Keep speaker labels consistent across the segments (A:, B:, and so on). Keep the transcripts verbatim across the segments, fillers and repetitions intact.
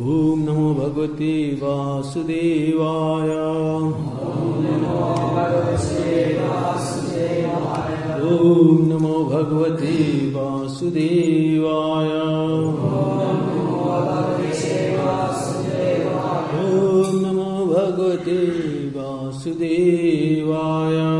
A: Om Namo Bhagavate Vasudevaya.
B: Om Namo Bhagavate Vasudevaya.
A: Om Namo Bhagavate Vasudevaya. Om Namo Bhagavate Vasudevaya.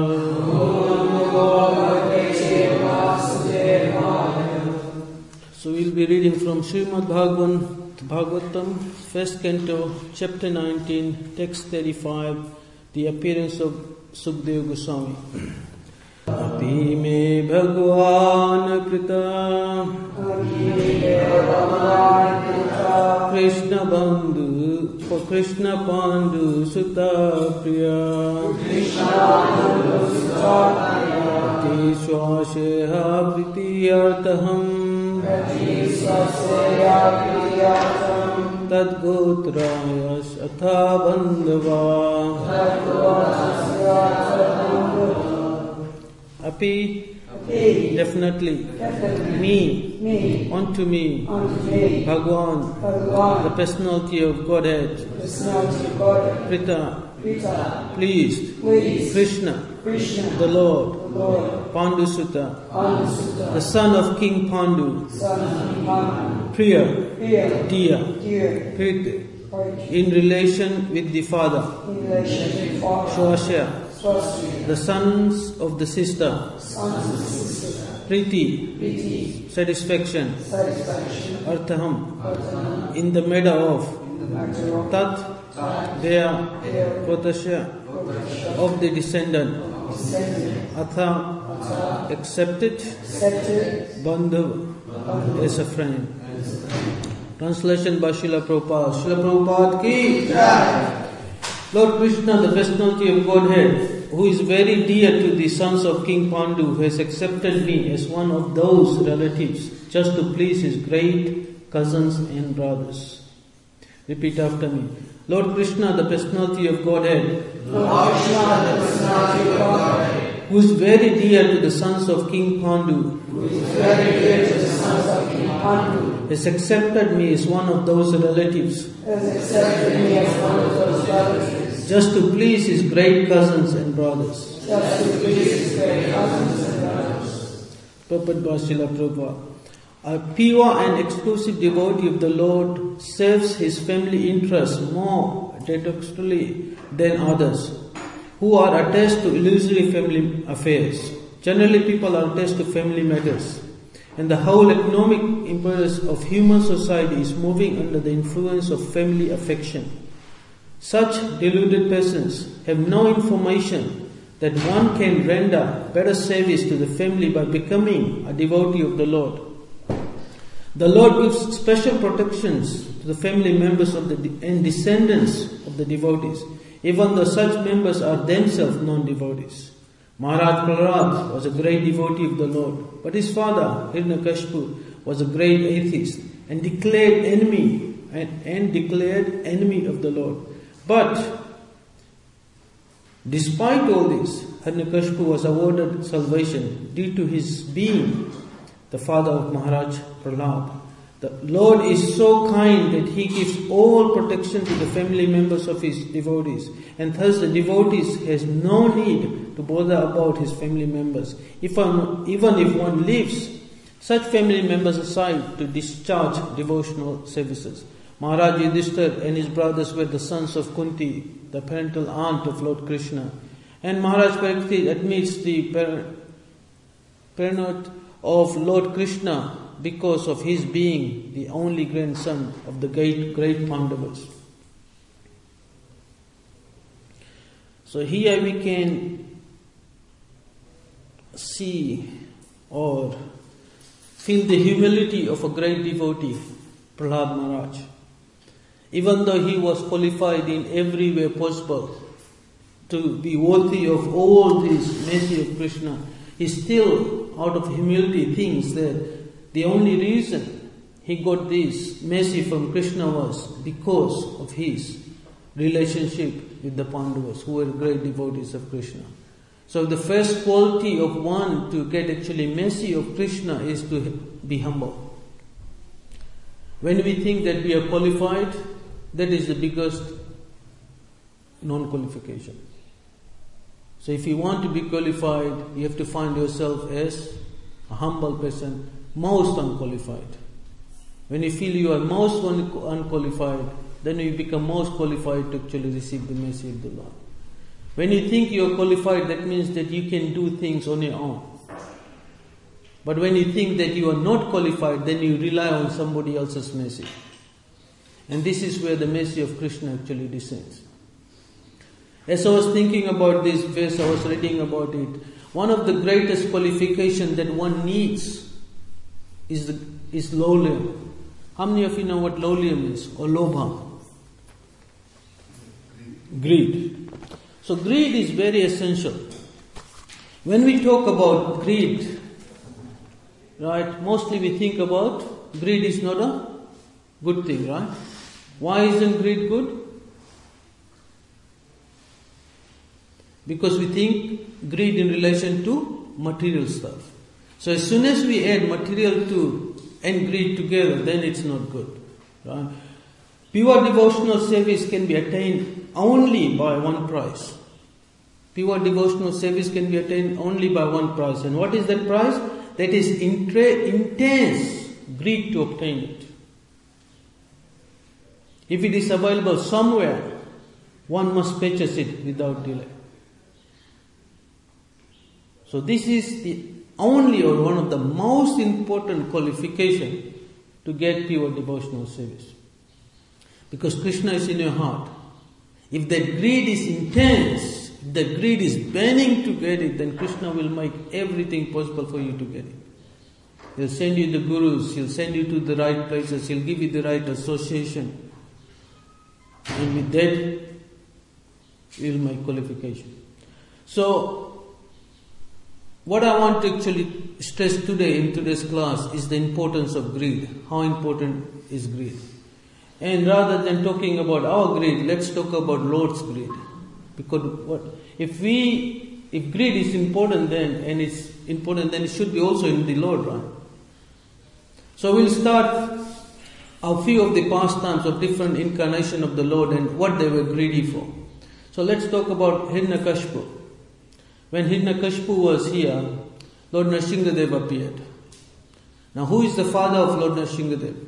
A: So we'll be reading from Srimad Bhagavatam, Bhagavatam, first canto, chapter nineteen, text thirty-five, the appearance of Sukadeva Goswami. Api me Bhagwan Prita Krishna Bandhu for Krishna Pandu Sutta Priya Ati Swasheha Pritiyartaham Tadgotrayas Atha Bandhava. Api,
B: Api,
A: definitely,
B: definitely,
A: me,
B: me,
A: unto me,
B: unto me,
A: Bhagwan,
B: Bhagwan,
A: the personality of Godhead,
B: personality of God,
A: Prita,
B: Prita,
A: pleased,
B: pleased,
A: Krishna,
B: Krishna,
A: the Lord,
B: the Lord,
A: Pandu Sutta,
B: Pandu Sutta,
A: the son of King Pandu,
B: son of King Pandu,
A: Priya,
B: Priya,
A: dear,
B: dear,
A: Priti,
B: Priti,
A: in relation with the father,
B: in relation with Father,
A: Swasya,
B: Swasya,
A: the sons of the sister,
B: sons of sister,
A: Priti,
B: Priti,
A: satisfaction,
B: satisfaction,
A: Arthaham,
B: Arthana,
A: in the matter of
B: the matter of
A: Tat, their
B: their
A: Kotasya,
B: protection,
A: of the descendant,
B: descendant,
A: Atha, accepted,
B: accepted,
A: Bandhav, as a friend. Translation by Srila Prabhupada. Srila Prabhupada ki Jai. Lord Krishna, the personality of Godhead, who is very dear to the sons of King Pandu, who has accepted me as one of those relatives, just to please his great cousins and brothers. Repeat after me. Lord Krishna, the personality of Godhead,
B: Lord Krishna, the personality of Godhead,
A: who is very dear to the sons of King Pandu,
B: who is very dear to the sons of King Pandu,
A: has accepted me as one of those relatives,
B: has accepted me as one of those relatives,
A: just to please his great cousins and brothers.
B: just to please his great cousins and brothers.
A: Purport by Srila Prabhupada. A pure and exclusive devotee of the Lord serves his family interests more detachedly than others, who are attached to illusory family affairs. Generally, people are attached to family matters, and the whole economic impulse of human society is moving under the influence of family affection. Such deluded persons have no information that one can render better service to the family by becoming a devotee of the Lord. The Lord gives special protections to the family members of the de- and descendants of the devotees, even though such members are themselves non-devotees. Maharaj Prahlad was a great devotee of the Lord, but his father, Hiranyakashipu, was a great atheist and declared enemy and, and declared enemy of the Lord. But despite all this, Hiranyakashipu was awarded salvation due to his being the father of Maharaj Prahlad. The Lord is so kind that He gives all protection to the family members of His devotees, and thus the devotees has no need to bother about his family members. If one, even if one leaves such family members aside to discharge devotional services. Maharaj Yudhishthira and his brothers were the sons of Kunti, the parental aunt of Lord Krishna, and Maharaj Parikshit admits the parent of Lord Krishna because of his being the only grandson of the great, great Pandavas. So here we can see or feel the humility of a great devotee, Prahlad Maharaj. Even though he was qualified in every way possible to be worthy of all this mercy of Krishna, he still, out of humility, thinks that the only reason he got this mercy from Krishna was because of his relationship with the Pandavas, who were great devotees of Krishna. So the first quality of one to get actually mercy of Krishna is to be humble. When we think that we are qualified, that is the biggest non-qualification. So if you want to be qualified, you have to find yourself as a humble person, most unqualified. When you feel you are most unqualified, then you become most qualified to actually receive the mercy of the Lord. When you think you are qualified, that means that you can do things on your own. But when you think that you are not qualified, then you rely on somebody else's mercy. And this is where the mercy of Krishna actually descends. As I was thinking about this verse, I was reading about it. One of the greatest qualifications that one needs is the, is lowlium. How many of you know what lowlium is, or lobha? Greed. So greed is very essential. When we talk about greed, right, mostly we think about greed is not a good thing, right? Why isn't greed good? Because we think greed in relation to material stuff. So as soon as we add material to and greed together, then it's not good. Right? Pure devotional service can be attained only by one price. Pure devotional service can be attained only by one price. And what is that price? That is intra- intense greed to obtain it. If it is available somewhere, one must purchase it without delay. So this is the only or one of the most important qualification to get pure devotional service. Because Krishna is in your heart. If that greed is intense, if the greed is burning to get it, then Krishna will make everything possible for you to get it. He'll send you the gurus, he'll send you to the right places, he'll give you the right association. And with that, you'll make qualification. So, what I want to actually stress today in today's class is the importance of greed. How important is greed? And rather than talking about our greed, let's talk about Lord's greed. Because what if we if greed is important then and it's important then it should be also in the Lord, right? So we'll start a few of the pastimes of different incarnation of the Lord and what they were greedy for. So let's talk about Hiranyakashipu. When Hiranyakashipu was here, Lord Nrsimhadev appeared. Now who is the father of Lord Nrsimhadev?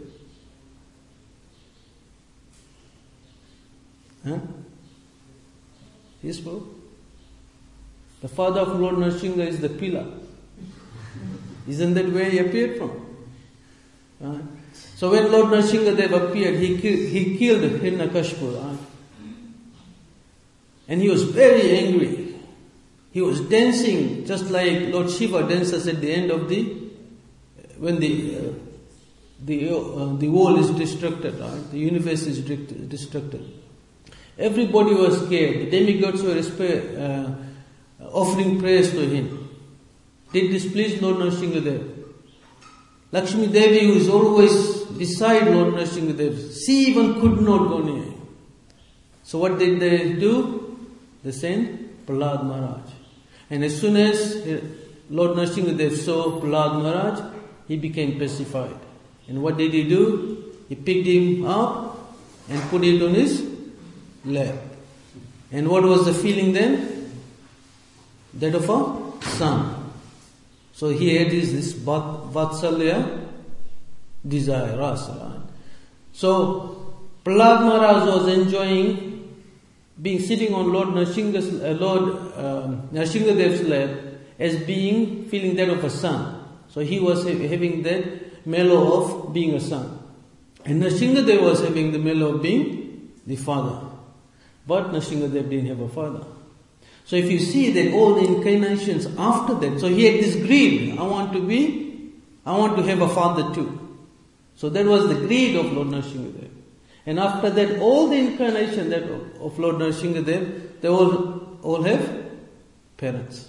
A: Huh? Yes, bro? The father of Lord Nrsimha is the pillar. Isn't that where he appeared from? Right? So when Lord Nrsimhadev appeared, he killed, he killed Hiranyakashipu. Right? And he was very angry. He was dancing just like Lord Shiva dances at the end of the, when the uh, the uh, the world is destructed, right? The universe is destructed. Everybody was scared. The demigods were uh, offering prayers to him. Did this please Lord Nrsimhadev? Lakshmi Devi, who is always beside Lord Nrsimhadev, she even could not go near him. So what did they do? They sent Prahlad Maharaj. And as soon as Lord Nrsimhadev saw Prahlad Maharaj, he became pacified. And what did he do? He picked him up and put it on his lap. And what was the feeling then? That of a son. So he had this, this Vatsalya desire, rasa. So Prahlad Maharaj was enjoying being sitting on Lord Nrsimha's, uh, Lord uh, Nrsimhadev's lap as being feeling that of a son. So he was ha- having that mellow of being a son. And Nrsimhadev was having the mellow of being the father. But Nrsimhadev didn't have a father. So if you see that all the incarnations after that, so he had this greed. I want to be, I want to have a father too. So that was the greed of Lord Nrsimhadev. And after that, all the incarnation that of Lord Nrsimhadev, they all, all have parents.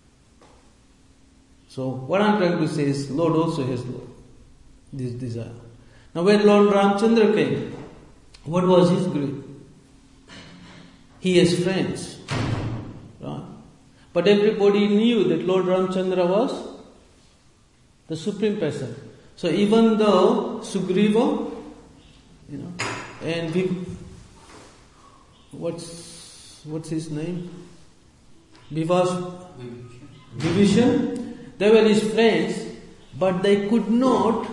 A: So what I'm trying to say is, Lord also has this desire. Now when Lord Ramchandra came, what was his greed? He has friends. Right? But everybody knew that Lord Ramchandra was the supreme person. So even though Sugriva you know. And we, what's what's his name? Vivas, Vibhishan. They were his friends, but they could not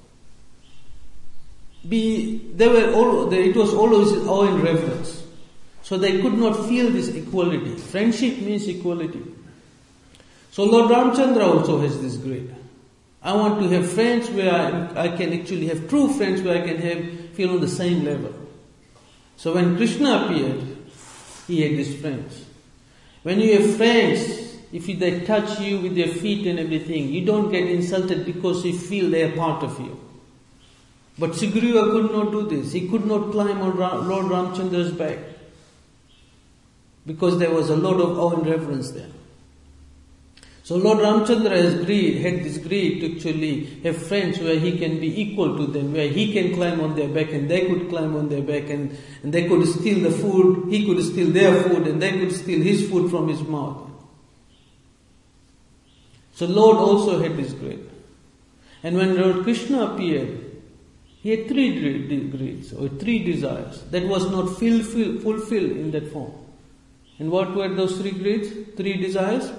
A: be. They were all. They, it was always awe and reverence. So they could not feel this equality. Friendship means equality. So Lord Ramchandra also has this greed. I want to have friends where I, I can actually have true friends where I can have feel on the same level. So when Krishna appeared, he had these friends. When you have friends, if they touch you with their feet and everything, you don't get insulted because you feel they are part of you. But Sugriva could not do this. He could not climb on Lord Ramchandra's back because there was a lot of awe and reverence there. So Lord Ramchandra has greed, had this greed to actually have friends where he can be equal to them, where he can climb on their back and they could climb on their back, and, and they could steal the food, he could steal their food and they could steal his food from his mouth. So Lord also had this greed. And when Lord Krishna appeared, he had three greeds or three desires that was not fulfilled in that form. And what were those three greeds, three desires?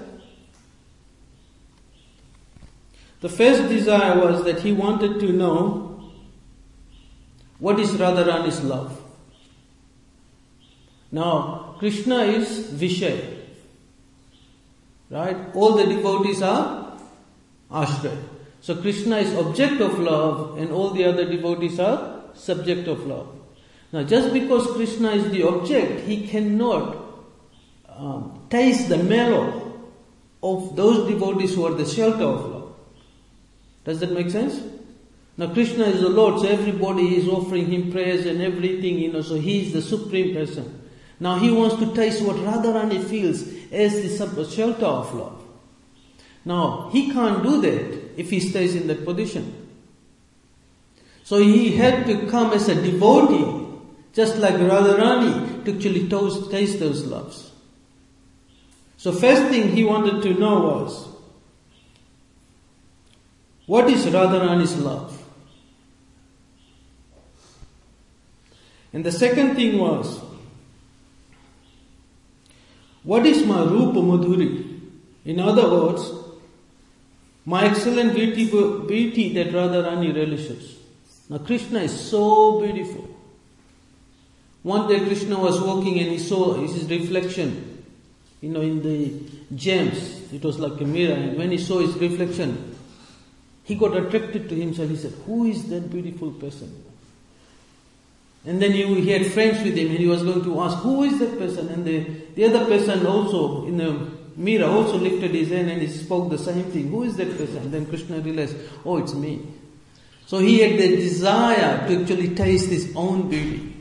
A: The first desire was that he wanted to know what is Radharani's love. Now, Krishna is Vishay. Right? All the devotees are Ashray. So Krishna is object of love and all the other devotees are subject of love. Now, just because Krishna is the object, he cannot um, taste the marrow of those devotees who are the shelter of love. Does that make sense? Now Krishna is the Lord, so everybody is offering him prayers and everything, you know, so he is the supreme person. Now he wants to taste what Radharani feels as the shelter of love. Now he can't do that if he stays in that position. So he had to come as a devotee, just like Radharani, to actually taste those loves. So first thing he wanted to know was, what is Radharani's love? And the second thing was, what is my Rupa Madhuri? In other words, my excellent beauty, beauty that Radharani relishes. Now Krishna is so beautiful. One day Krishna was walking and he saw his reflection, you know, in the gems. It was like a mirror, and when he saw his reflection, he got attracted to himself. He said, who is that beautiful person? And then he, he had friends with him and he was going to ask, who is that person? And the, the other person also in the mirror also lifted his hand and he spoke the same thing. Who is that person? And then Krishna realized, oh, it's me. So he had the desire to actually taste his own beauty.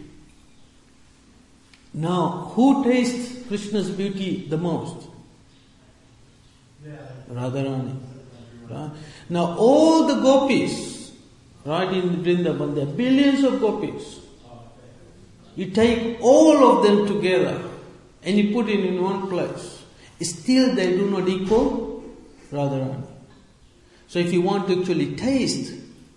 A: Now, who tastes Krishna's beauty the most? Radharani. Right? Now all the gopis, right, in Vrindavan, there are billions of gopis. You take all of them together and you put it in one place. Still they do not equal Radharani. So if you want to actually taste,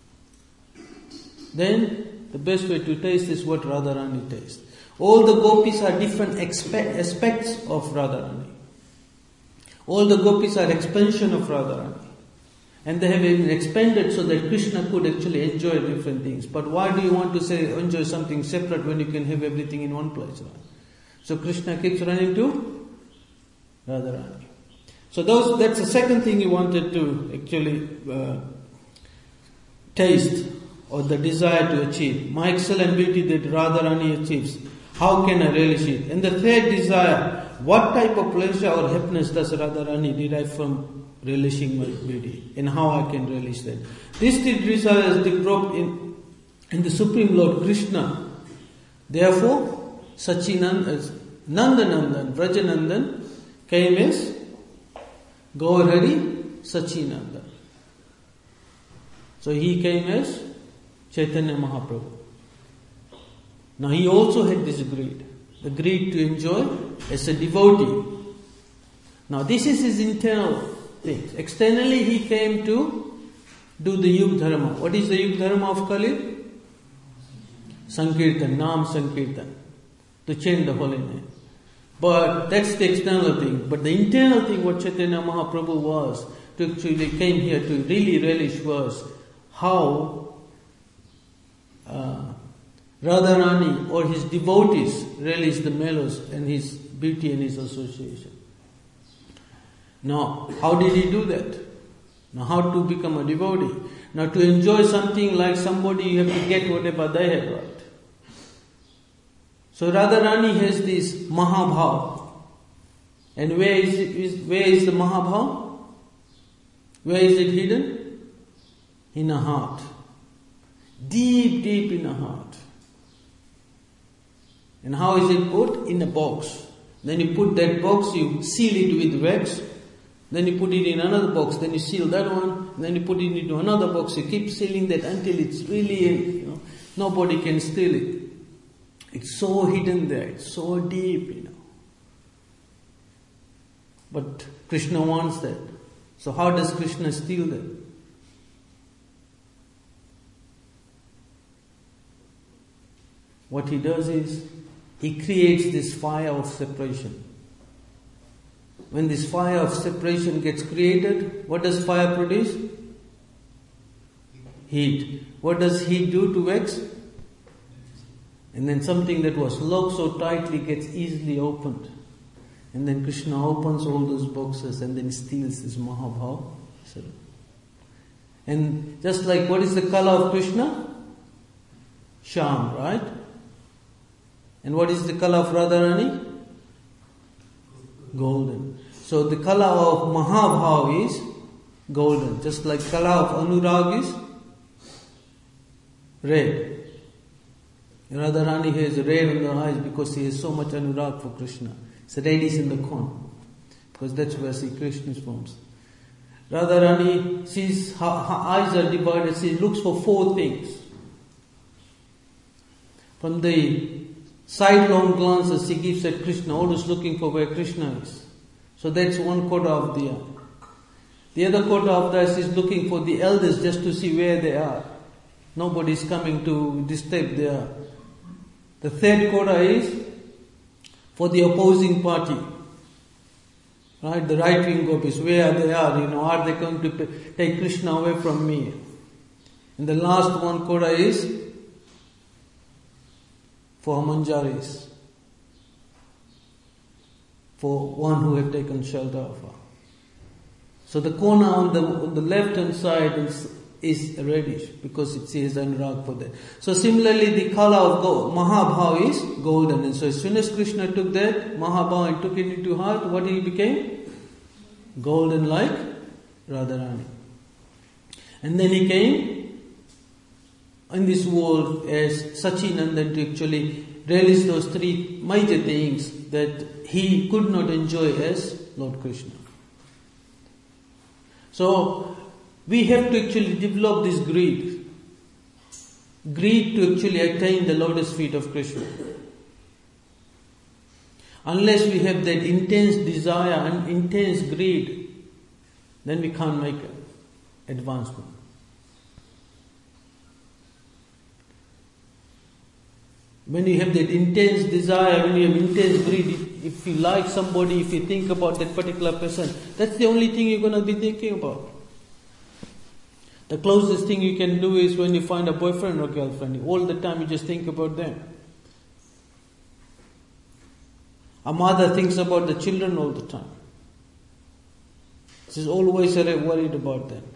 A: then the best way to taste is what Radharani tastes. All the gopis are different expe- aspects of Radharani. All the gopis are expansion of Radharani. And they have been expanded so that Krishna could actually enjoy different things. But why do you want to say enjoy something separate when you can have everything in one place? Right? So Krishna keeps running to Radharani. So those, that's the second thing he wanted to actually uh, taste, or the desire to achieve. My excellent beauty that Radharani achieves. How can I relish it? And the third desire, what type of pleasure or happiness does Radharani derive from relishing my beauty, and how I can relish that? These three desires developed in, in the Supreme Lord Krishna. Therefore, Sachinand, Nandanandan, Vrajanandan came as Gaurhari Sachinandan. So he came as Chaitanya Mahaprabhu. Now he also had this greed, the greed to enjoy as a devotee. Now this is his internal things. Externally he came to do the Yug Dharma. What is the Yug Dharma of Kali? Sankirtan, Nam Sankirtan, to chant the holy name. But that's the external thing. But the internal thing, what Chaitanya Mahaprabhu was, to actually came here to really relish was how uh, Radharani or his devotees relish the mellows and his beauty and his association. Now, how did he do that? Now, how to become a devotee? Now, to enjoy something like somebody, you have to get whatever they have, right? So, Radharani has this Mahabhav. And where is, it, is, where is the Mahabhav? Where is it hidden? In a heart. Deep, deep in a heart. And how is it put? In a box. Then you put that box, you seal it with wax. Then you put it in another box, then you seal that one, then you put it into another box. You keep sealing that until it's really in, you know, nobody can steal it. It's so hidden there, it's so deep, you know. But Krishna wants that. So how does Krishna steal that? What he does is, he creates this fire of separation. When this fire of separation gets created, what does fire produce? Heat. What does heat do to wax? And then something that was locked so tightly gets easily opened. And then Krishna opens all those boxes and then steals this Mahabhav. And just like, what is the color of Krishna? Shyam, right? And what is the color of Radharani? Golden. So the color of Mahabhav is golden. Just like color of Anurag is red. Radharani has red in the eyes because he has so much Anurag for Krishna. So red is in the corner. Because that's where Sri Krishna is from. Radharani sees her, her eyes are divided. She looks for four things. From the sidelong glances she gives at Krishna, always looking for where Krishna is. So that's one kota of the eye. The other kota of the eye is looking for the elders just to see where they are. Nobody is coming to disturb their. The third kota is for the opposing party. Right, the right wing gopis, where they are, you know, are they going to take Krishna away from me? And the last one kota is for Manjaris, for one who have taken shelter of her. So the corner on the on the left hand side is, is reddish because it says Anurag for that. So similarly the color of gold, Mahabhav is golden. And so as soon as Krishna took that Mahabhav and took it into heart, what he became? Golden like Radharani. And then he came in this world as Sachinandan to actually relish those three major things that he could not enjoy as Lord Krishna. So we have to actually develop this greed. Greed to actually attain the lotus feet of Krishna. Unless we have that intense desire and intense greed, then we can't make advancement. When you have that intense desire, when you have intense greed, if you like somebody, if you think about that particular person, that's the only thing you're going to be thinking about. The closest thing you can do is when you find a boyfriend or girlfriend, all the time you just think about them. A mother thinks about the children all the time. She's always worried about them.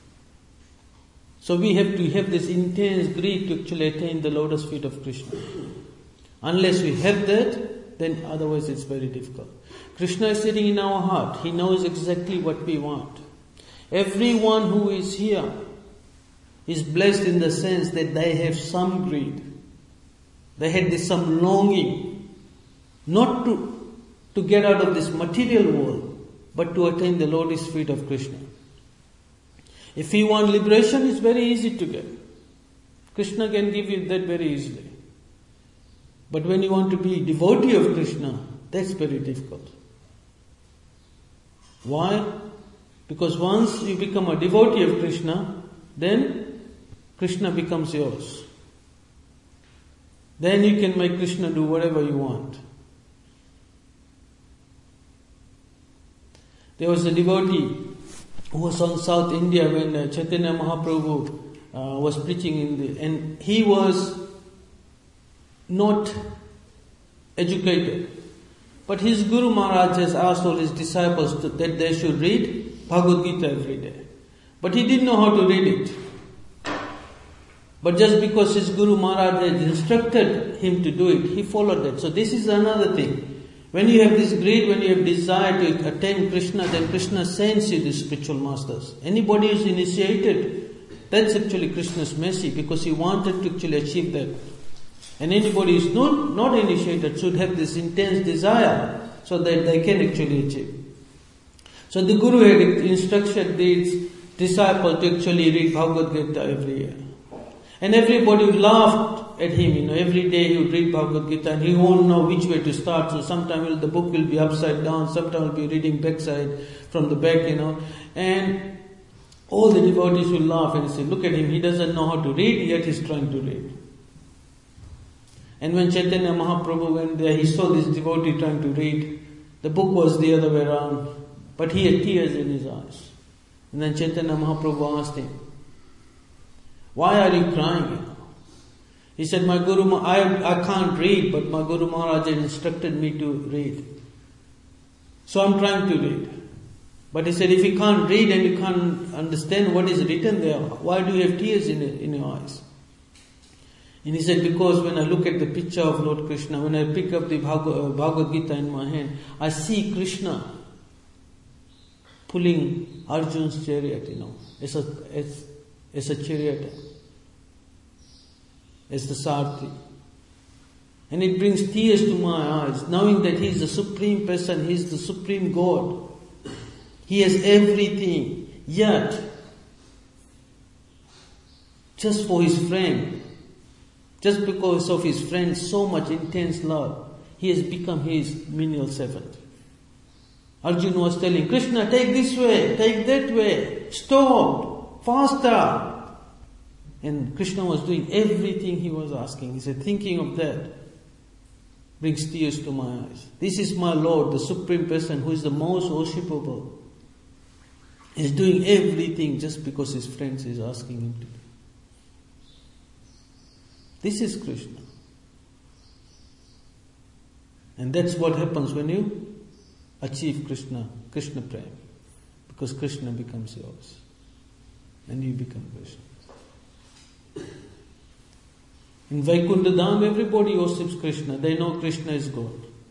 A: So we have to have this intense greed to actually attain the lotus feet of Krishna. Unless we have that, then otherwise it's very difficult. Krishna is sitting in our heart. He knows exactly what we want. Everyone who is here is blessed in the sense that they have some greed. They had this some longing. Not to, to get out of this material world, but to attain the lotus feet of Krishna. If you want liberation, it's very easy to get. Krishna can give you that very easily. But when you want to be a devotee of Krishna, that's very difficult. Why? Because once you become a devotee of Krishna, then Krishna becomes yours. then you can make Krishna do whatever you want. There was a devotee who was on South India when uh, Chaitanya Mahaprabhu uh, was preaching in the, and he was not educated. But his Guru Maharaj has asked all his disciples to, that they should read Bhagavad Gita every day. But he didn't know how to read it. But just because his Guru Maharaj had instructed him to do it, he followed that. So this is another thing. When you have this greed, when you have desire to attain Krishna, then Krishna sends you these spiritual masters. Anybody who is initiated, that's actually Krishna's mercy, because he wanted to actually achieve that. And anybody who is not, not initiated should have this intense desire so that they can actually achieve. So the Guru had instructed these disciples to actually read Bhagavad Gita every year. And everybody laughed at him, you know, every day he would read Bhagavad Gita and he won't know which way to start. So sometimes the book will be upside down, sometimes will be reading backside from the back, you know. And all the devotees will laugh and say, look at him, he doesn't know how to read, yet he's trying to read. And when Chaitanya Mahaprabhu went there, he saw this devotee trying to read. The book was the other way around, but he had tears in his eyes. And then Chaitanya Mahaprabhu asked him, why are you crying? He said, my Guru, I, I can't read, but my Guru Maharaj instructed me to read. So I'm trying to read. But he said, if you can't read and you can't understand what is written there, why do you have tears in, in your eyes? And he said, because when I look at the picture of Lord Krishna, when I pick up the Bhagavad Gita in my hand, I see Krishna pulling Arjun's chariot, you know, as a, as, as a charioteer, as the Sarthi. And it brings tears to my eyes, knowing that He is the Supreme Person, He is the Supreme God. He has everything, yet, just for His friend, just because of His friend's so much intense love, He has become His menial servant. Arjuna was telling, Krishna, take this way, take that way, stop, faster. And Krishna was doing everything he was asking. He said, thinking of that brings tears to my eyes. This is my Lord, the Supreme Person, who is the most worshipable. He is doing everything just because his friends is asking him to do. This is Krishna. And that's what happens when you achieve Krishna, Krishna Prem. Because Krishna becomes yours. And you become Krishna. In Vaikuntha Dham, everybody worships Krishna. They know Krishna is God.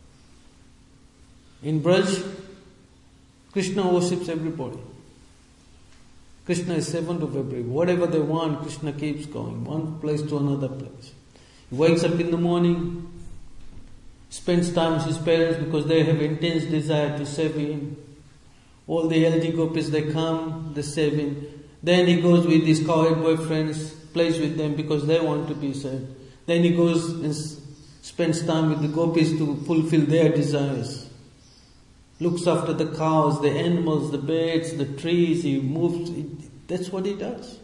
A: In Braj, Krishna worships everybody. Krishna is servant of everybody. Whatever they want, Krishna keeps going, one place to another place. He wakes up in the morning, spends time with his parents because they have intense desire to serve him. All the L D gopis, they come, they serve him. Then he goes with his cowherd boyfriends, plays with them because they want to be served. Then he goes and spends time with the gopis to fulfill their desires. Looks after the cows, the animals, the birds, the trees, he moves. That's what he does.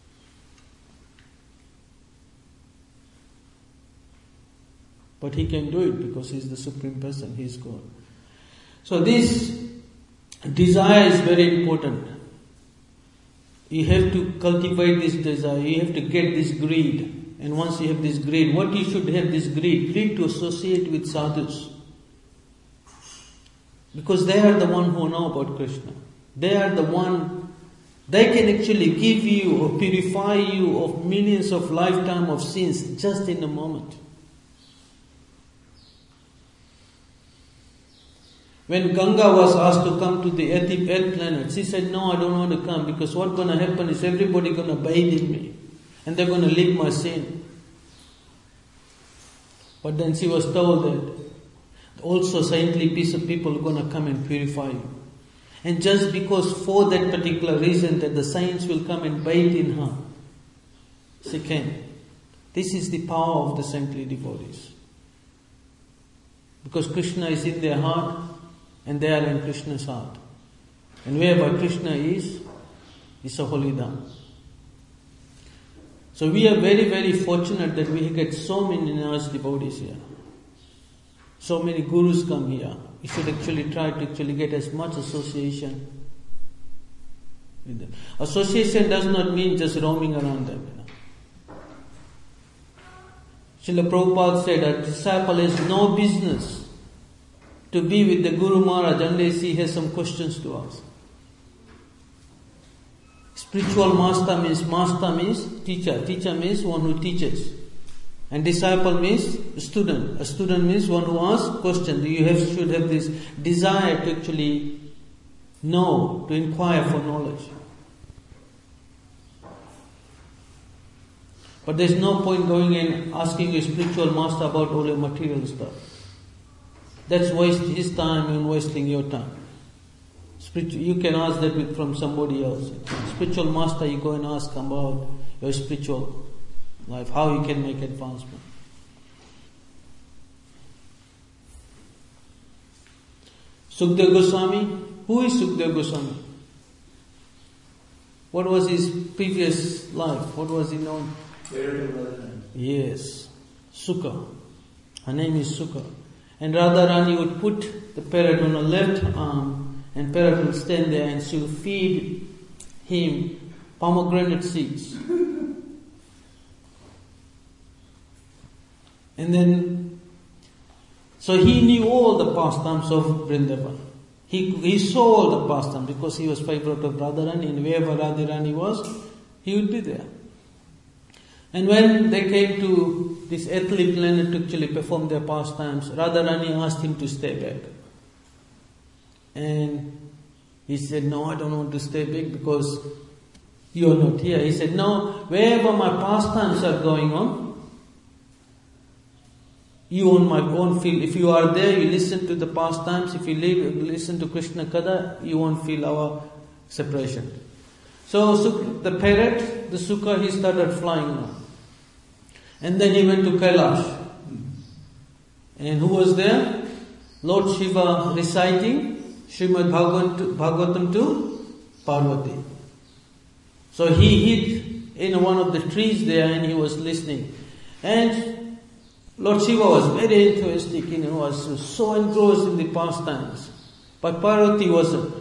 A: But he can do it because he is the Supreme Person, he is God. So this desire is very important. You have to cultivate this desire, you have to get this greed. And once you have this greed, what you should have this greed? Greed to associate with sadhus. Because they are the one who know about Krishna. They are the one, they can actually give you or purify you of millions of lifetime of sins just in a moment. When Ganga was asked to come to the earth planet, she said, no, I don't want to come because what's going to happen is everybody going to bathe in me and they're going to lick my sin. But then she was told that also saintly piece of people are going to come and purify you. And just because for that particular reason that the saints will come and bathe in her, she came. This is the power of the saintly devotees. Because Krishna is in their heart, and they are in Krishna's heart. And wherever Krishna is, is a holy Dham. So we are very, very fortunate that we get so many nice devotees here. So many gurus come here. You should actually try to actually get as much association with them. Association does not mean just roaming around them. You know. Srila Prabhupada said a disciple has no business to be with the Guru Maharaj unless he has some questions to ask. Spiritual master means, master means teacher. Teacher means one who teaches. And disciple means student. A student means one who asks questions. You have, should have this desire to actually know, to inquire for knowledge. But there's no point going and asking your spiritual master about all your material stuff. That's wasting his time and wasting your time. Spiritual, you can ask that from somebody else. Spiritual master, you go and ask about your spiritual life, how you can make advancement. Sukadeva Goswami, who is Sukadeva Goswami? What was his previous life? What was he known? Yes, Sukha. Her name is Sukha. And Radharani would put the parrot on her left arm, and parrot would stand there and she would feed him pomegranate seeds. And then, so he knew all the pastimes of Vrindavan. He, he saw all the pastimes because he was favorite of Radharani, and wherever Radharani was, he would be there. And when they came to this earthly planet to actually perform their pastimes, Radharani asked him to stay back. And he said, no, I don't want to stay back because you are not here. He said, no, wherever my pastimes are going on, you own my own feel. If you are there, you listen to the pastimes. If you live, listen to Krishna Katha, you won't feel our separation. So, so the parrot, the Sukha, he started flying now. And then he went to Kailash. And who was there? Lord Shiva reciting Srimad Bhagavatam to Parvati. So he hid in one of the trees there and he was listening. And Lord Shiva was very enthusiastic, you know, was so engrossed in the pastimes. But Parvati wasn't.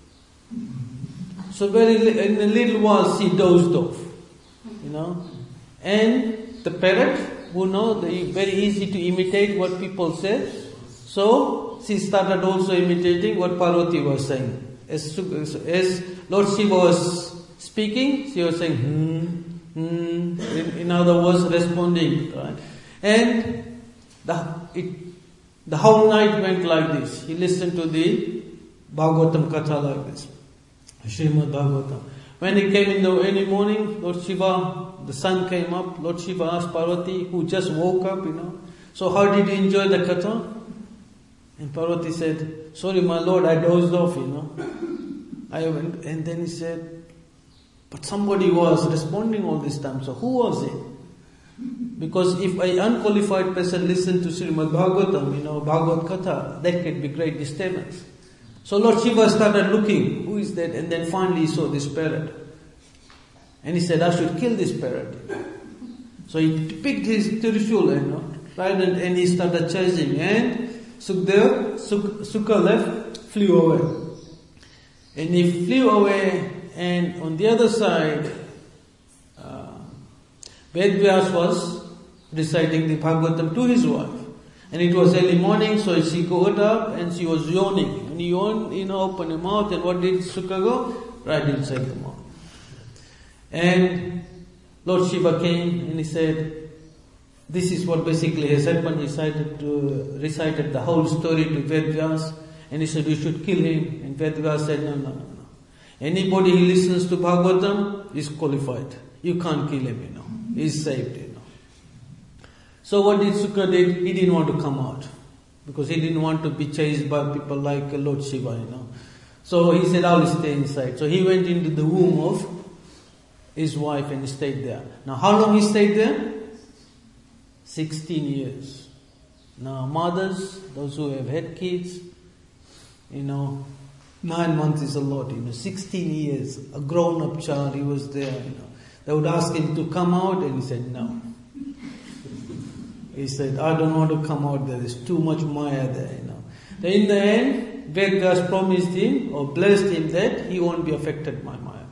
A: So very in a little while she dozed off, you know. And the parrot, who know, they very easy to imitate what people say. So she started also imitating what Parvati was saying. As, as Lord Shiva was speaking, she was saying, hmm, hmm, in, in other words, responding, right? And the, it, the whole night went like this. He listened to the Bhagavatam Katha like this. Srimad Bhagavatam. When he came in the early morning, Lord Shiva, the sun came up, Lord Shiva asked Parvati, who just woke up, you know, so how did you enjoy the Katha? And Parvati said, sorry my Lord, I dozed off, you know. I went, and then he said, but somebody was responding all this time, so who was it? Because if an unqualified person listened to Srimad Bhagavatam, you know, Bhagavad Katha, that could be great disturbance. So Lord Shiva started looking, who is that? And then finally he saw this parrot. And he said, I should kill this parrot. So he picked his Tirshul, you know, right, and, and he started chasing. And Sukadeva, Suk, Sukha left, flew away. And he flew away, and on the other side, uh, Vedvyas was reciting the Bhagavatam to his wife. And it was early morning, so she got up and she was yawning. And he yawned, you know, opened her mouth, and what did Sukha go? Right inside the mouth. And Lord Shiva came and he said, this is what basically has happened. He recited, to, recited the whole story to Vedvyas, and he said, you should kill him. And Vedvyas said, no, no, no, no. Anybody who listens to Bhagavatam is qualified. You can't kill him, you know. He's saved, you know. So what did Sukha did? He didn't want to come out, because he didn't want to be chased by people like Lord Shiva, you know. So he said, I will stay inside. So he went into the womb of his wife and he stayed there. Now how long he stayed there? sixteen years. Now mothers, those who have had kids, you know, nine months is a lot, you know, sixteen years, a grown up child, he was there, you know. They would ask him to come out, and he said no. He said, I don't want to come out there, there's too much Maya there, you know. Then in the end, Vedvyas promised him or blessed him that he won't be affected by Maya.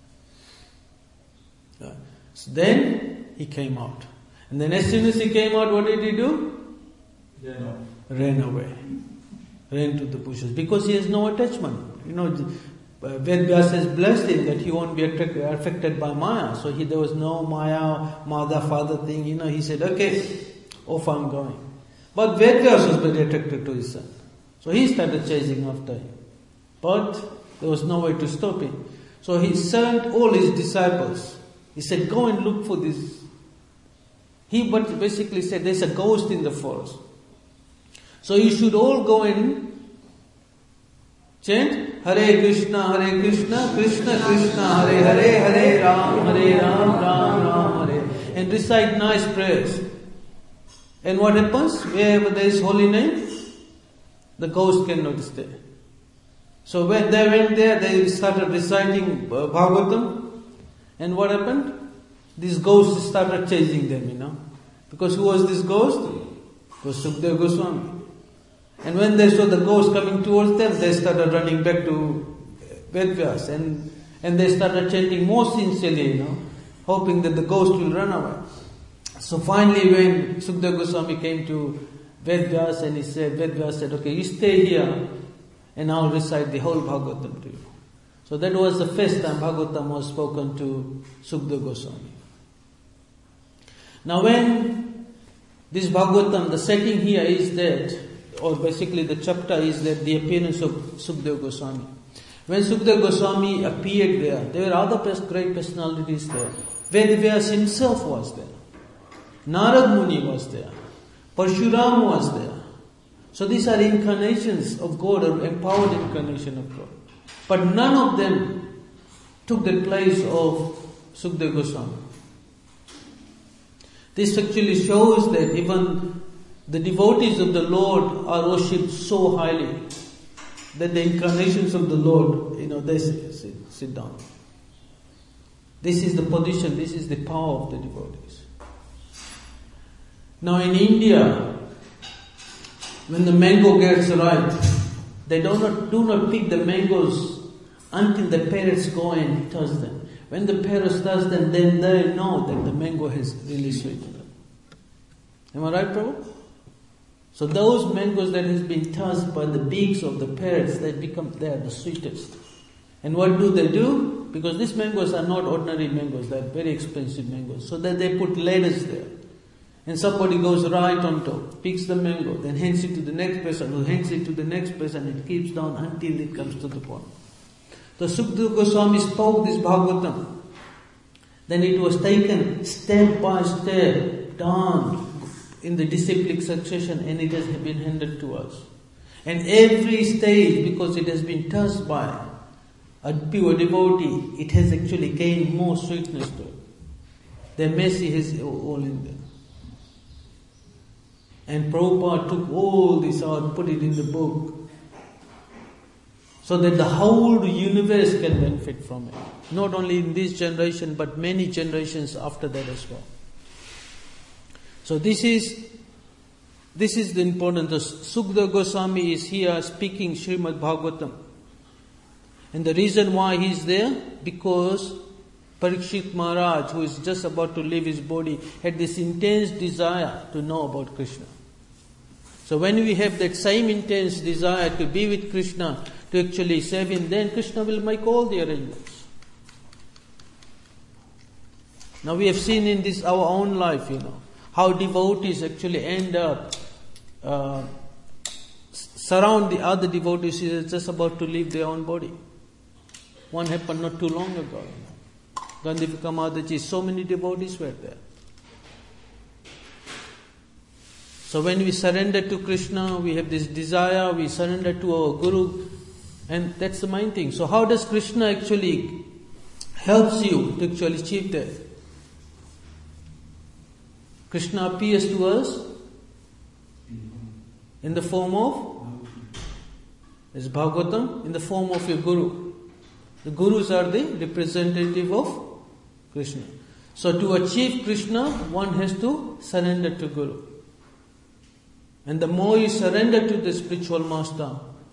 A: Yeah. So then he came out. And then as soon as he came out, what did he do?
B: Yeah.
A: Ran away. Ran to the bushes. Because he has no attachment. You know, uh, Vedvyas has blessed him that he won't be attract- affected by Maya. So he, there was no Maya, mother, father thing. You know, he said, okay, off I'm going. But Vedvyas was very attracted to his son. So he started chasing after him. But there was no way to stop him. So he sent all his disciples. He said, go and look for this. He but basically said, there's a ghost in the forest. So you should all go and chant, Hare Krishna, Hare Krishna, Krishna Krishna, Hare Hare, Hare Ram, Hare Ram, Ram Ram, Hare. And recite nice prayers. And what happens? Wherever there is holy name, the ghost cannot stay. So when they went there, they started reciting uh, Bhagavatam. And what happened? These ghosts started chasing them, you know. Because who was this ghost? It was Sukadeva Goswami. And when they saw the ghost coming towards them, they started running back to Vedvyas. And, and they started chanting more sincerely, you know, hoping that the ghost will run away. So finally when Sukadeva Goswami came to Vedvyas and he said, Vedvyas said, okay, you stay here and I'll recite the whole Bhagavatam to you. So that was the first time Bhagavatam was spoken to Sukadeva Goswami. Now when this Bhagavatam, the setting here is that, or basically the chapter is that the appearance of Sukadeva Goswami. When Sukadeva Goswami appeared there, there were other great personalities there. Vedvyas himself was there. Narad Muni was there. Parshuram was there. So these are incarnations of God, or empowered incarnation of God. But none of them took the place of Sukadeva Goswami. This actually shows that even the devotees of the Lord are worshipped so highly that the incarnations of the Lord, you know, they sit, sit, sit down. This is the position, this is the power of the devotees. Now in India, when the mango gets ripe, they do not, do not pick the mangoes until the parrots go and touch them. When the parrots touch them, then they know that the mango has really sweetened them. Am I right, Prabhu? So those mangoes that has been touched by the beaks of the parrots, they become, they are the sweetest. And what do they do? Because these mangoes are not ordinary mangoes, they are very expensive mangoes. So that they put ladders there. And somebody goes right on top, picks the mango, then hands it to the next person, who hands it to the next person, it keeps down until it comes to the pond. So Sukadeva Goswami spoke this Bhagavatam. Then it was taken step by step down in the disciplic succession, and it has been handed to us. And every stage, because it has been touched by a pure devotee, it has actually gained more sweetness to it. Their mercy is all in there. And Prabhupada took all this out, put it in the book, so that the whole universe can benefit from it. Not only in this generation, but many generations after that as well. So this is this is the importance. Sukadeva Goswami is here speaking Srimad Bhagavatam. And the reason why he is there, because Parikshit Maharaj, who is just about to leave his body, had this intense desire to know about Krishna. So when we have that same intense desire to be with Krishna, to actually save him, then Krishna will make all the arrangements. Now we have seen in this our own life, you know, how devotees actually end up uh, surround the other devotees who are just about to leave their own body. One happened not too long ago. You know. Gandhivika Mataji, so many devotees were there. So when we surrender to Krishna, we have this desire, we surrender to our Guru, and that's the main thing. So how does Krishna actually helps you to actually achieve that? Krishna appears to us in the form of, as Bhagavatam, in the form of your Guru. The Gurus are the representative of Krishna. So to achieve Krishna, one has to surrender to Guru. And the more you surrender to the spiritual master,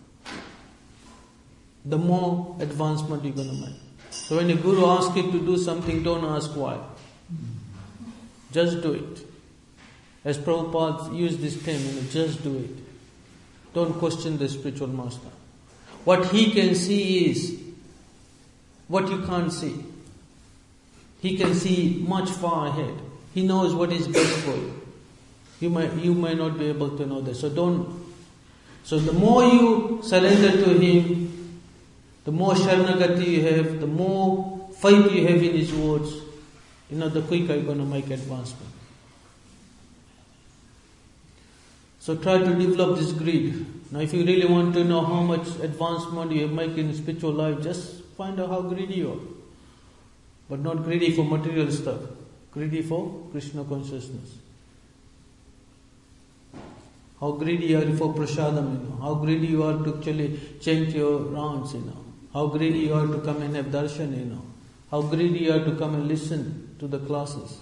A: the more advancement you're going to make. So when a Guru asks you to do something, don't ask why. Just do it. As Prabhupada used this term, you know, just do it. Don't question the spiritual master. What he can see is what you can't see. He can see much far ahead. He knows what is best for you. You might, you might not be able to know that. So don't. So the more you surrender to him, the more Sharanagati you have, the more faith you have in his words, you know, the quicker you're going to make advancement. So try to develop this greed. Now if you really want to know how much advancement you make in spiritual life, just find out how greedy you are. But not greedy for material stuff. Greedy for Krishna consciousness. How greedy you are for prasadam, you know. How greedy you are to actually chant your rounds, you know. How greedy you are to come and have darshan, you know. How greedy you are to come and listen to the classes.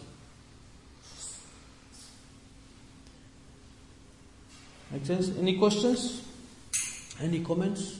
A: Make sense? Any questions? Any comments?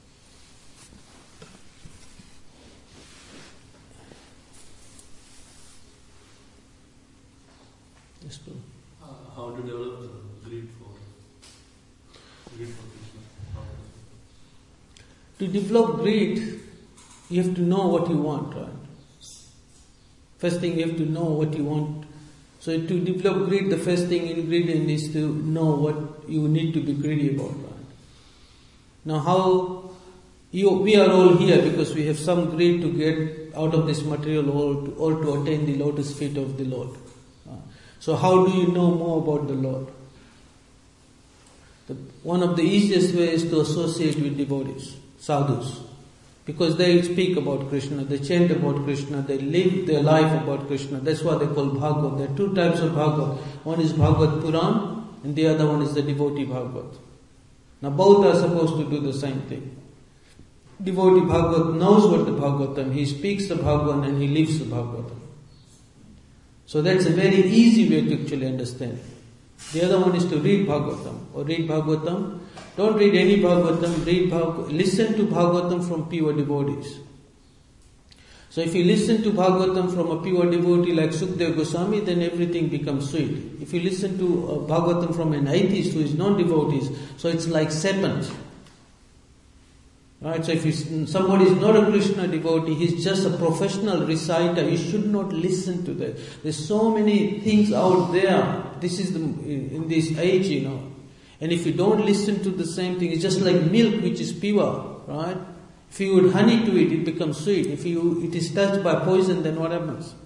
A: Yes, bro.
C: Uh, how to develop the greed for greed for Krishna?
A: To develop greed, you have to know what you want, right? First thing, you have to know what you want. So to develop greed, the first thing ingredient is to know what you need to be greedy about, right? Now how, you, we are all here because we have some greed to get out of this material world or to attain the lotus feet of the Lord. So how do you know more about the Lord? The, one of the easiest ways is to associate with devotees, sadhus. Because they speak about Krishna, they chant about Krishna, they live their life about Krishna. That's why they call Bhagavad. There are two types of Bhagavad. One is Bhagavad Puran and the other one is the devotee Bhagavad. Now both are supposed to do the same thing. Devotee Bhagavad knows what the Bhagavatam, he speaks the Bhagavatam and he lives the Bhagavatam. So that's a very easy way to actually understand. The other one is to read Bhagavatam or read Bhagavatam. Don't read any Bhagavatam, read Bhagavatam. Listen to Bhagavatam from pure devotees. So if you listen to Bhagavatam from a pure devotee like Sukadeva Goswami, then everything becomes sweet. If you listen to uh, Bhagavatam from an atheist who is non-devotees, so it's like serpent. Right? So if you, somebody is not a Krishna devotee, he's just a professional reciter, you should not listen to that. There's so many things out there. This is the, in this age, you know. And if you don't listen to the same thing, it's just like milk which is pure, right? If you add honey to it, it becomes sweet. If you it is touched by poison, then what happens?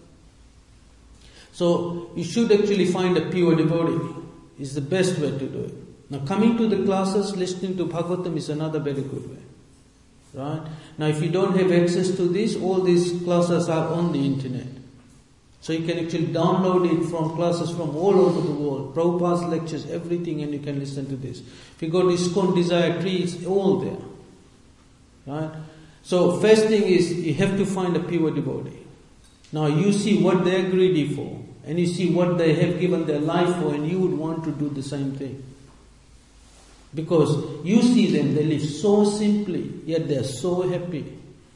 A: So you should actually find a pure devotee. Is the best way to do it. Now coming to the classes, listening to Bhagavatam is another very good way. Right? Now if you don't have access to this, all these classes are on the internet. So you can actually download it from classes from all over the world. Prabhupada's lectures, everything, and you can listen to this. If you go to ISKCON Desire Tree, it's all there. Right? So first thing is, you have to find a pure devotee. Now you see what they're greedy for, and you see what they have given their life for, and you would want to do the same thing. Because you see them, they live so simply, yet they are so happy.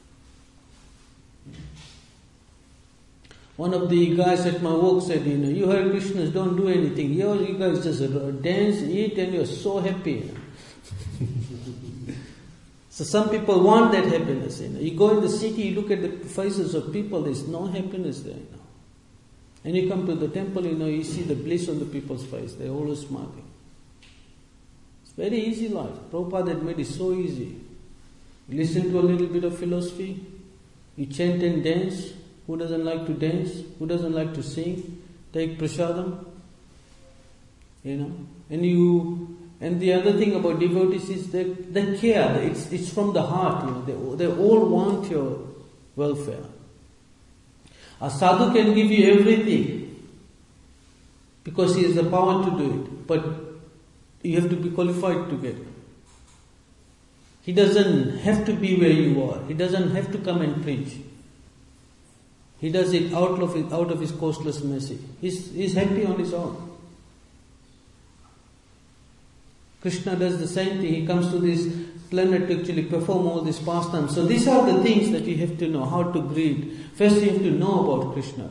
A: One of the guys at my work said, you know, you Hare Krishnas don't do anything. You, you guys just dance, eat, and you're so happy. So some people want that happiness. You know. You go in the city, you look at the faces of people, there's no happiness there. You know. And you come to the temple, you know, you see the bliss on the people's face. They're always smiling. It's very easy life. Prabhupada had made it so easy. You listen to a little bit of philosophy, you chant and dance. Who doesn't like to dance? Who doesn't like to sing? Take prasadam. You know. And you and the other thing about devotees is they they care. It's it's from the heart, you know. They they all want your welfare. A sadhu can give you everything because he has the power to do it. But you have to be qualified to get it. He doesn't have to be where you are. He doesn't have to come and preach. He does it out of his, out of his costless mercy. He's, he's happy on his own. Krishna does the same thing. He comes to this planet to actually perform all these pastimes. So these are the things that you have to know, how to greet. First you have to know about Krishna.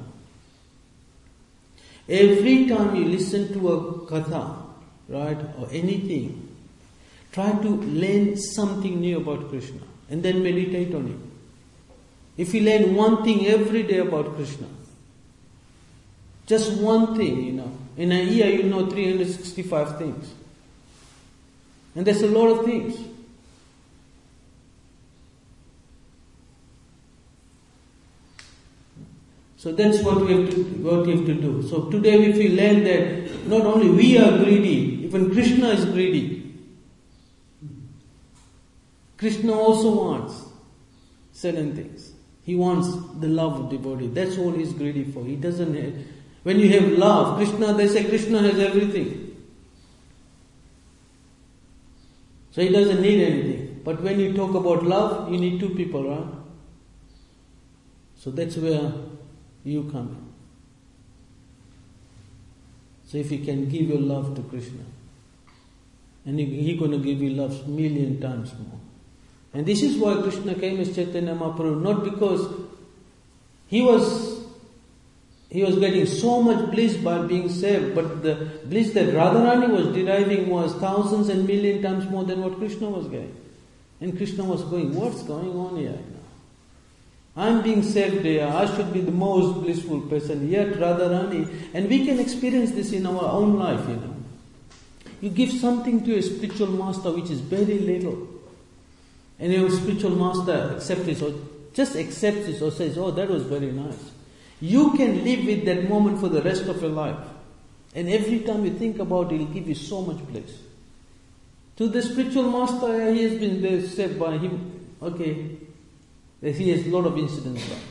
A: Every time you listen to a katha, right, or anything, try to learn something new about Krishna and then meditate on it. If you learn one thing every day about Krishna, just one thing, you know, in a year you know three hundred sixty-five things. And there's a lot of things. So that's what we have to what we have to do. So today if we learn that not only we are greedy, even Krishna is greedy. Krishna also wants certain things. He wants the love of devotee. That's all he's greedy for. He doesn't have, when you have love, Krishna, they say Krishna has everything. So he doesn't need anything. But when you talk about love, you need two people, right? So that's where you come in. So if you can give your love to Krishna, and he's going to give you love million times more. And this is why Krishna came as Chaitanya Mahaprabhu, not because he was he was getting so much bliss by being saved, but the bliss that Radharani was deriving was thousands and million times more than what Krishna was getting. And Krishna was going, what's going on here? I'm being saved here, I should be the most blissful person, yet Radharani, and we can experience this in our own life, you know. You give something to a spiritual master which is very little, and your spiritual master accepts it, or just accepts it, or says, oh, that was very nice. You can live with that moment for the rest of your life. And every time you think about it, it will give you so much bliss. To the spiritual master, he has been saved by him, okay, he has a lot of incidents like that.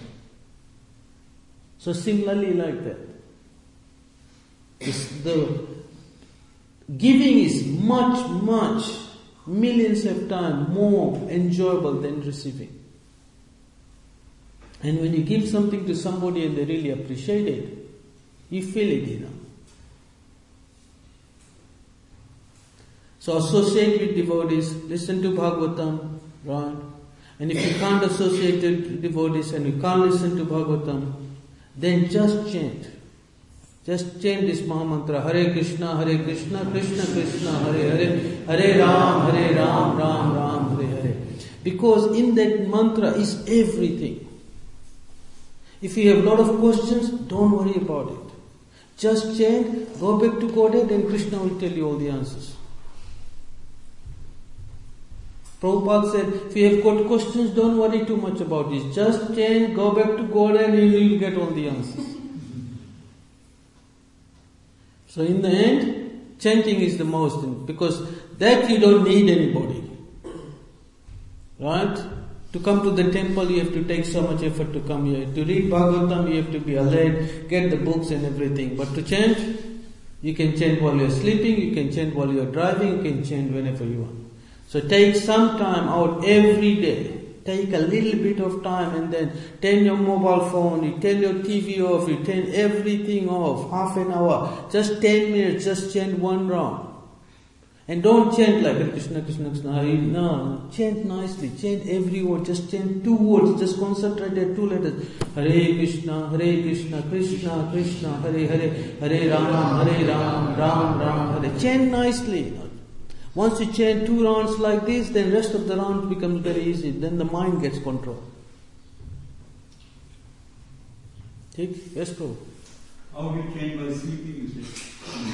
A: So similarly like that. It's the giving is much, much, millions of times more enjoyable than receiving. And when you give something to somebody and they really appreciate it, you feel it, you know. So associate with devotees, listen to Bhagavatam, right? And if you can't associate with devotees and you can't listen to Bhagavatam, then just chant. Just chant this Mahamantra, Hare Krishna, Hare Krishna, Krishna Krishna, Hare Hare, Hare Ram, Hare Ram, Ram Ram, Hare Hare. Because in that mantra is everything. If you have a lot of questions, don't worry about it. Just chant, go back to Godhead, and Krishna will tell you all the answers. Prabhupada said, if you have got questions, don't worry too much about it. Just chant, go back to Godhead, and you will get all the answers. So in the end, chanting is the most, because that you don't need anybody. Right? To come to the temple, you have to take so much effort to come here. To read Bhagavatam, you have to be alert, get the books and everything. But to chant, you can chant while you're sleeping, you can chant while you're driving, you can chant whenever you want. So take some time out every day. Take a little bit of time and then turn your mobile phone, you turn your T V off, you turn everything off, half an hour, just ten minutes, just chant one round. And don't chant like Krishna, Krishna, Krishna, Hare. No, chant nicely, chant every word, just chant two words, just concentrate at two letters. Hare Krishna, Hare Krishna, Krishna, Krishna, Hare Hare, Hare Ram, Hare Ram, Ram Ram, Hare. Chant nicely. Once you chant two rounds like this, then rest of the round becomes very easy. Then the mind gets control. Take? Yes, Prabhu.
D: How do you chant by sleeping, you say?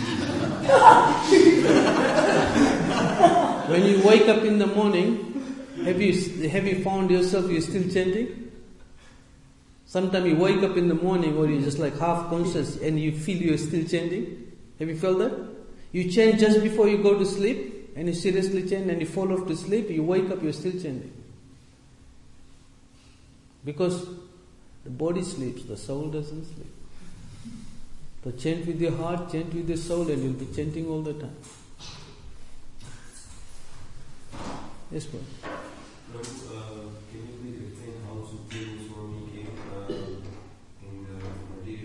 A: When you wake up in the morning, have you have you found yourself you're still chanting? Sometimes you wake up in the morning or you're just like half conscious and you feel you're still chanting. Have you felt that? You chant just before you go to sleep and you seriously chant and you fall off to sleep, you wake up, you're still chanting. Because the body sleeps, the soul doesn't sleep. So chant with your heart, chant with your soul, and you'll be chanting all the time. Yes, Paul.
E: Now, uh, can you please explain how Sukhdev Goswami came uh,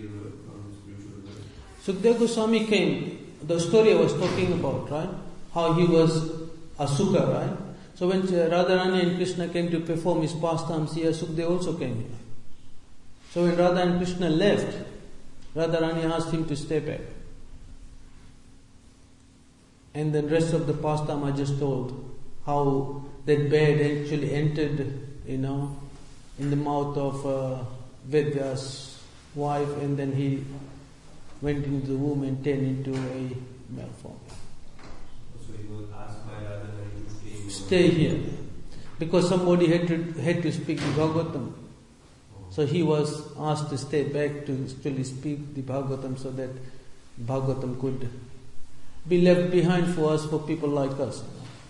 C: material from spiritual world.
A: Sukadeva Goswami came, the story I was talking about, right? How he was a Sukha, right? So when Radharani and Krishna came to perform his pastimes here, Sukadeva also came here. So when Radha and Krishna left, Radharani asked him to stay back. And the rest of the pastime I just told, how that bird actually entered, you know, in the mouth of uh, Vedya's wife, and then he went into the womb and turned into a male form.
C: So he was asked by Radharani to stay.
A: Stay here, because somebody had to had to speak the Bhagavatam. So he was asked to stay back to actually speak the Bhagavatam, so that Bhagavatam could be left behind for us, for people like us.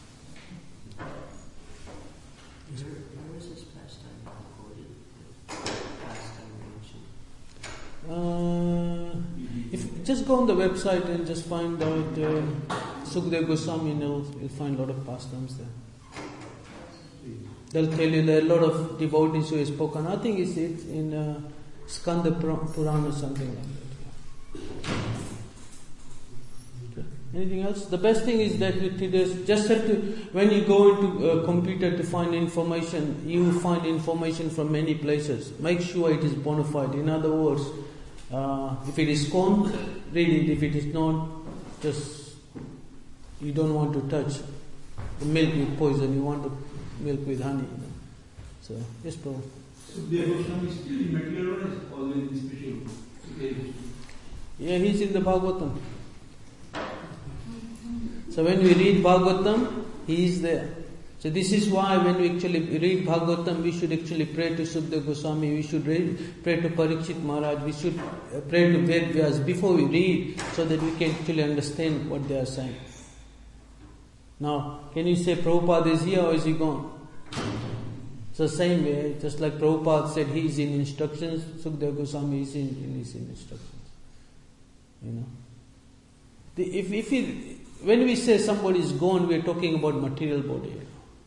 B: Where is this pastime recorded? Pastime mentioned.
A: Uh, if just go on the website and just find out uh, Sukadeva Goswami, and you'll, you'll find a lot of pastimes there. They'll tell you there are a lot of devotees who have spoken. I think it's it in uh, Skanda Purana or something like that. Okay. Anything else? The best thing is that with today's, just have to, when you go into a computer to find information, you find information from many places. Make sure it is bona fide. In other words, uh, if it is corn, read it. If it is not, just, you don't want to touch the milk with poison. You want to milk with honey, you know. So, yes, bro.
D: So there was some still in material or is always in spiritual? Okay.
A: Yeah, he's in the Bhagavatam. So when we read Bhagavatam, he is there. So this is why when we actually read Bhagavatam, we should actually pray to Sukadeva Goswami, we should read, pray to Parikshit Maharaj, we should pray to Ved Vyas before we read, so that we can actually understand what they are saying. Now, can you say Prabhupada is here or is he gone? So same way, just like Prabhupada said he is in instructions, Sukadeva Goswami is in, in his instructions. You know. The, if if he, when we say somebody is gone, we are talking about material body. You know.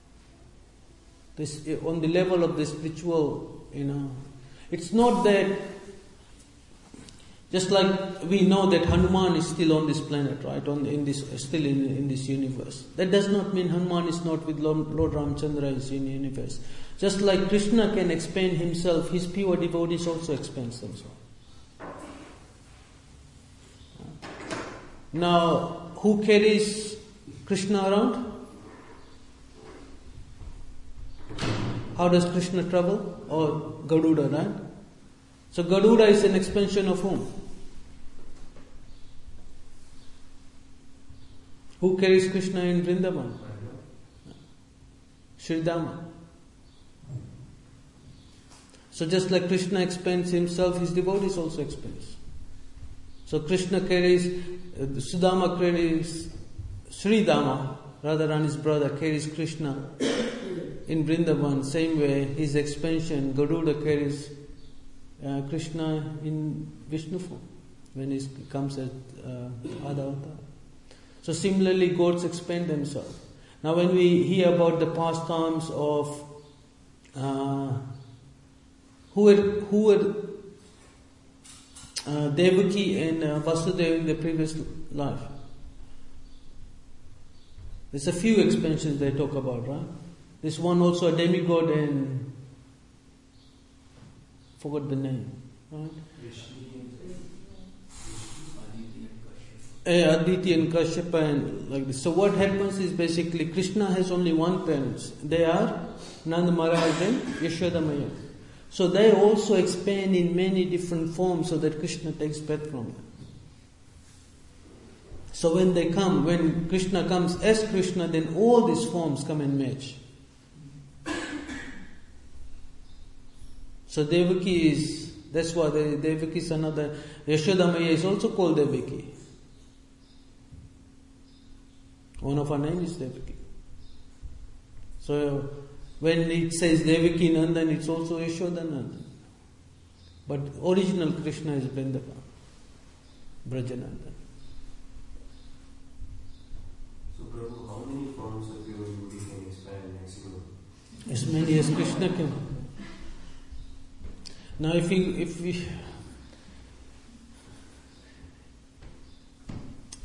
A: This on the level of the spiritual, you know, it's not that. Just like we know that Hanuman is still on this planet, right? On in this, still in, in this universe. That does not mean Hanuman is not with Lord, Lord Ramchandra is in the universe. Just like Krishna can expand himself, his pure devotees also expand themselves. Now, who carries Krishna around? How does Krishna travel? Or Garuda, right? So Garuda is an expansion of whom? Who carries Krishna in Vrindavan? Sridhama. So just like Krishna expands himself, his devotees also expands. So Krishna carries, uh, Sudama carries Sridhama, Radharani's brother carries Krishna in Vrindavan. Same way, his expansion, Garuda carries Uh, Krishna in Vishnu form when he comes as uh, Adha Avatar. So similarly, gods expand themselves. Now, when we hear about the pastimes of uh, who were who were uh, Devaki and uh, Vasudeva in the previous life, there's a few expansions they talk about, right? This one also a demigod and forgot the name, right? Uh, Aditi and Kashyapa and like this. So what happens is basically Krishna has only one parents. They are Nanda Maharaj and Yashoda Maya. So they also expand in many different forms so that Krishna takes birth from them. So when they come, when Krishna comes as Krishna, then all these forms come and match. So Devaki is, that's why the Devaki is another, Yashoda Maya is also called Devaki. One of her names is Devaki. So when it says Devaki Nandan, it's also Yashoda Nandan. But original Krishna is Vrindavan, Brajanandan.
C: So Prabhu, how many forms of your devotee can expand maximum?
A: As many as Krishna can. Now if we, if we,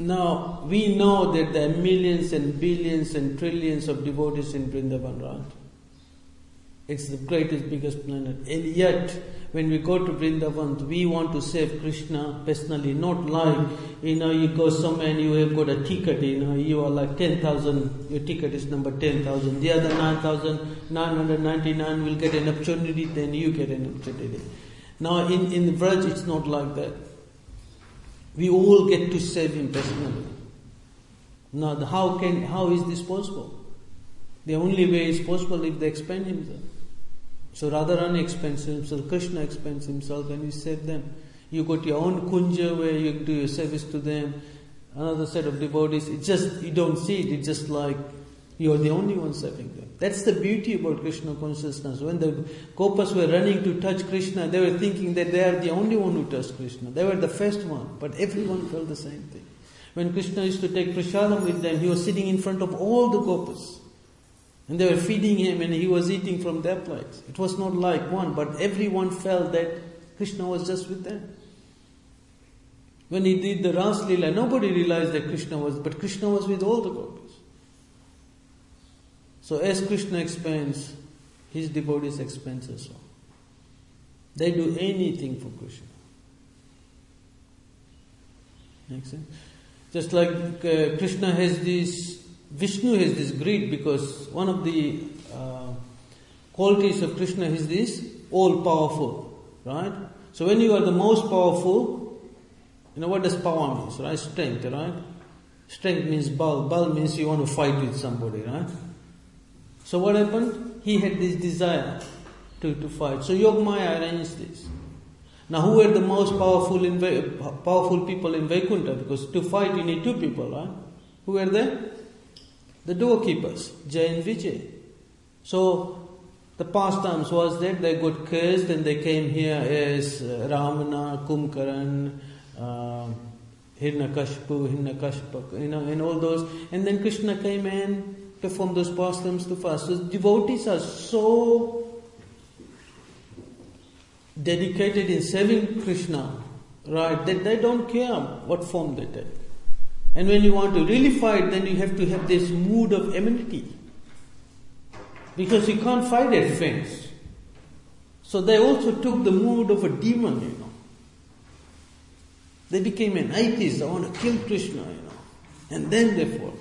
A: Now, we know that there are millions and billions and trillions of devotees in Vrindavan, right? It's the greatest, biggest planet. And yet, when we go to Vrindavan, we want to save Krishna personally, not like, you know, you go somewhere and you have got a ticket, you know, you are like ten thousand, your ticket is number ten thousand, the other nine thousand nine hundred ninety-nine will get an opportunity, then you get an opportunity. Now, in, in the Vraj, it's not like that. We all get to save him personally. Now, the, how can, how is this possible? The only way is possible if they expand himself. So Radharani expends himself, Krishna expends himself, and you save them. You got your own kunja where you do your service to them, another set of devotees. It's just, you don't see it, it's just like you're the only one serving them. That's the beauty about Krishna consciousness. When the Gopas were running to touch Krishna, they were thinking that they are the only one who touched Krishna. They were the first one, but everyone felt the same thing. When Krishna used to take prasadam with them, he was sitting in front of all the Gopas. And they were feeding him and he was eating from their plates. It was not like one, but everyone felt that Krishna was just with them. When he did the Ras Leela, nobody realized that Krishna was, but Krishna was with all the Gopis. So as Krishna expands, his devotees expand as well. They do anything for Krishna. Makes sense? Just like uh, Krishna has this, Vishnu has this greed, because one of the uh, qualities of Krishna is this, all powerful, right? So when you are the most powerful, you know what does power mean, right? Strength, right? Strength means bal. Bal means you want to fight with somebody, right? So what happened? He had this desire to, to fight. So Yogamaya arranged this. Now who were the most powerful in powerful people in Vaikuntha? Because to fight you need two people, right? Who were they? The doorkeepers, Jay and Vijay. So the pastimes was that they got cursed and they came here as uh, Ramana, Kumkaran, uh, Hiranyakashipu, Hiranyakashipu, you know, and all those. And then Krishna came and performed those pastimes to fast. So devotees are so dedicated in serving Krishna, right, that they don't care what form they take. And when you want to really fight, then you have to have this mood of enmity. Because you can't fight at friends. So they also took the mood of a demon, you know. They became an atheist, I want to kill Krishna, you know. And then they fought.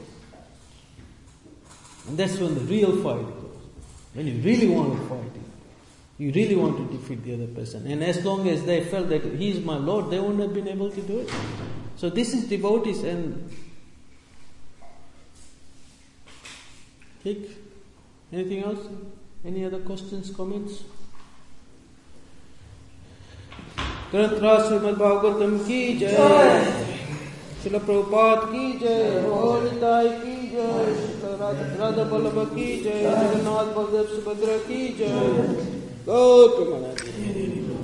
A: And that's when the real fight goes. When you really want to fight it. You really want to defeat the other person. And as long as they felt that he is my Lord, they wouldn't have been able to do it. So this is devotees. And Kick. Anything else? Any other questions, comments? Granth Raj Srimad Bhagavatam ki jai. Srila Prabhupada ki jai. Holy Nitai ki jai. Srila Radha Vallabha ki jai. Jagannath Baldev Subhadra ki jai. Go to Maharaj.